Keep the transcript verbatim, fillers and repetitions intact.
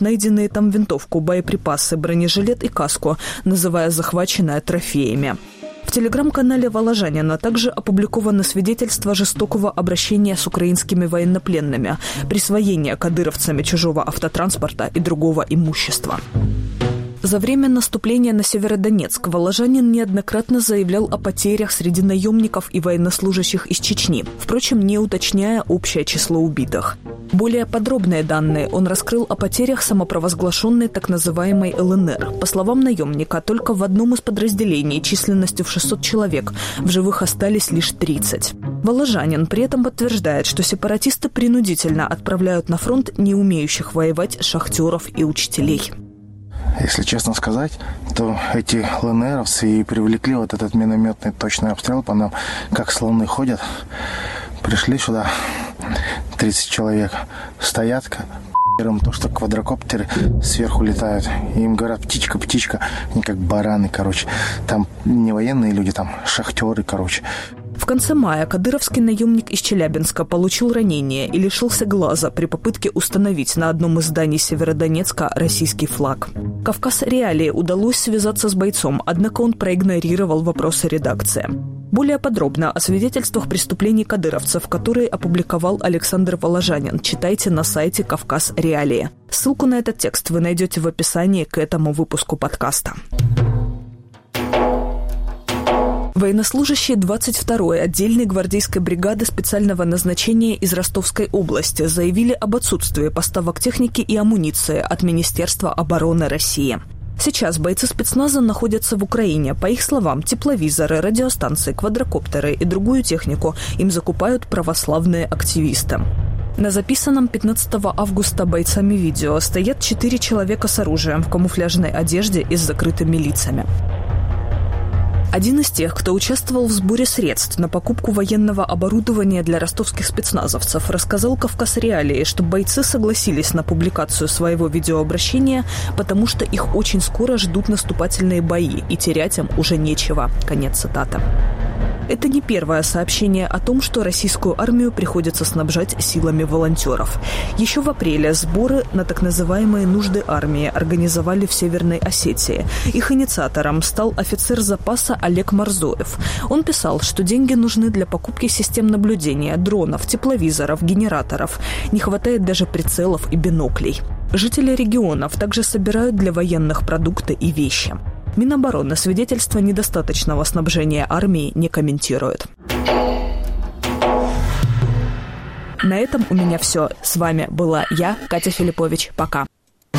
найденные там винтовку, боеприпасы, бронежилет и каску, называя захваченное трофеями. В телеграм-канале Воложанина также опубликованы свидетельства жестокого обращения с украинскими военнопленными, присвоения кадыровцами чужого автотранспорта и другого имущества. За время наступления на Северодонецк Воложанин неоднократно заявлял о потерях среди наемников и военнослужащих из Чечни, впрочем, не уточняя общее число убитых. Более подробные данные он раскрыл о потерях самопровозглашенной так называемой эл эн эр. По словам наемника, только в одном из подразделений численностью в шестьсот человек в живых остались лишь тридцать. Воложанин при этом подтверждает, что сепаратисты принудительно отправляют на фронт не умеющих воевать шахтеров и учителей. Если честно сказать, то эти эл эн эровцы и привлекли вот этот минометный точный обстрел по нам, как слоны ходят. Пришли сюда, тридцать человек, стоят, то, что квадрокоптеры сверху летают. И им говорят: птичка, птичка. Они как бараны, короче. Там не военные люди, там шахтеры, короче. В конце мая кадыровский наемник из Челябинска получил ранение и лишился глаза при попытке установить на одном из зданий Северодонецка российский флаг. «Кавказ Реалии» удалось связаться с бойцом, однако он проигнорировал вопросы редакции. Более подробно о свидетельствах преступлений кадыровцев, которые опубликовал Александр Воложанин, читайте на сайте «Кавказ Реалии». Ссылку на этот текст вы найдете в описании к этому выпуску подкаста. Военнослужащие двадцать второй отдельной гвардейской бригады специального назначения из Ростовской области заявили об отсутствии поставок техники и амуниции от Министерства обороны России. Сейчас бойцы спецназа находятся в Украине. По их словам, тепловизоры, радиостанции, квадрокоптеры и другую технику им закупают православные активисты. На записанном пятнадцатого августа бойцами видео стоят четыре человека с оружием в камуфляжной одежде и с закрытыми лицами. Один из тех, кто участвовал в сборе средств на покупку военного оборудования для ростовских спецназовцев, рассказал «Кавказ Реалии», что бойцы согласились на публикацию своего видеообращения, потому что их очень скоро ждут наступательные бои, и терять им уже нечего. Конец цитаты. Это не первое сообщение о том, что российскую армию приходится снабжать силами волонтеров. Еще в апреле сборы на так называемые нужды армии организовали в Северной Осетии. Их инициатором стал офицер запаса Олег Марзоев. Он писал, что деньги нужны для покупки систем наблюдения, дронов, тепловизоров, генераторов. Не хватает даже прицелов и биноклей. Жители регионов также собирают для военных продукты и вещи. Минобороны свидетельства недостаточного снабжения армии не комментирует. На этом у меня все. С вами была я, Катя Филиппович. Пока.